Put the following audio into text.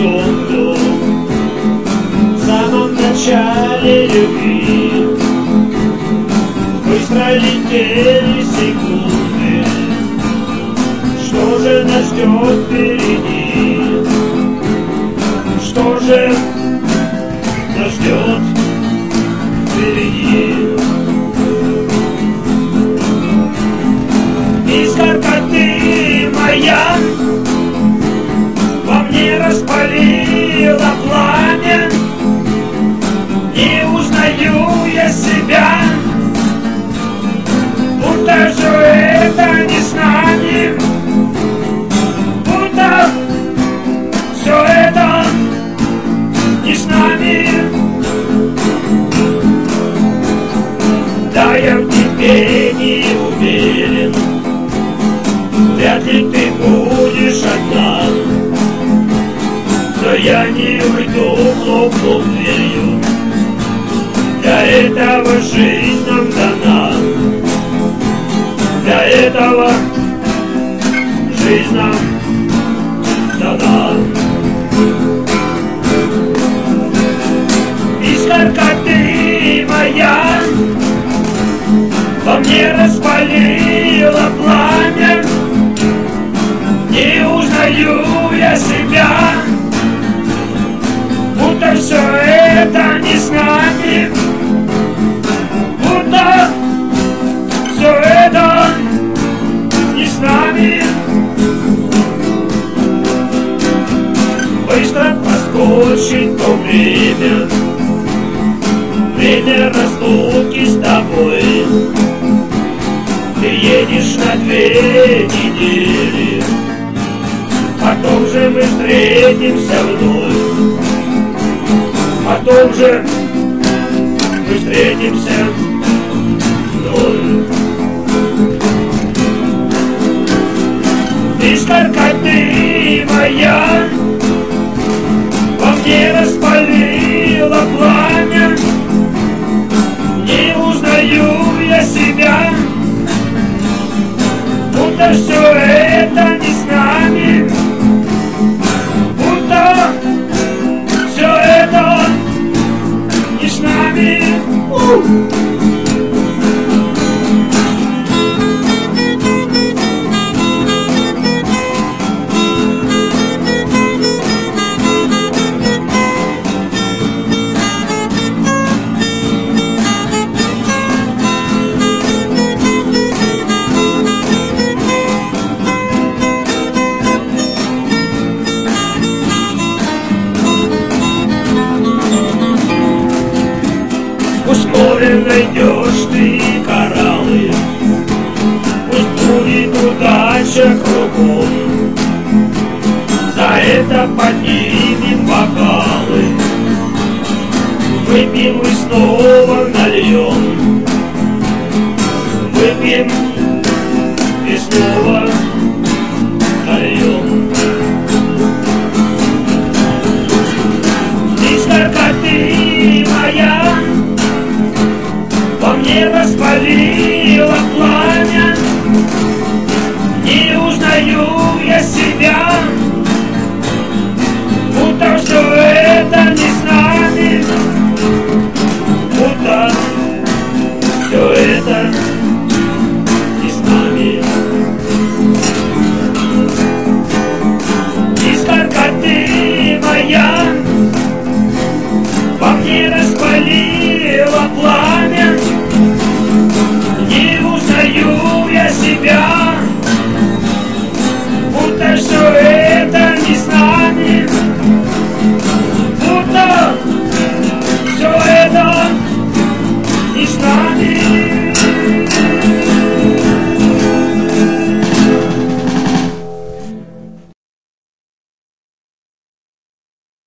горизонту в самом начале любви. Быстро летели секунды, что же нас ждет впереди? Что же нас ждет впереди? Искорка ты моя, во мне распалила пламя. Не узнаю я себя, будто все это не с нами, будто все это не с нами. Да, я в тебе не уверен, вряд ли ты будешь одна, но я не уйду, хлопнув дверью. Для этого жизнь нам дана, для этого жизнь нам дана. Искорка ты моя, во мне распалила пламя. Не узнаю я себя, будто все это не с нами, будто все это не с нами. Быстро проскочит то время, время разлуки с тобой. Ты едешь на 2 недели, потом же мы встретимся вновь. Потом же мы встретимся вновь. Искорка ты моя, во мне распалила пламя. Не узнаю я себя, будто все это не с нами, будто все это не с нами. Пусть море найдешь ты кораллы, пусть будет удача кругом, за это поднимем бокалы, выпьем и снова нальем, выпьем и снова нальем. Искорка ты моя, во мне распалила пламя. Не узнаю я себя,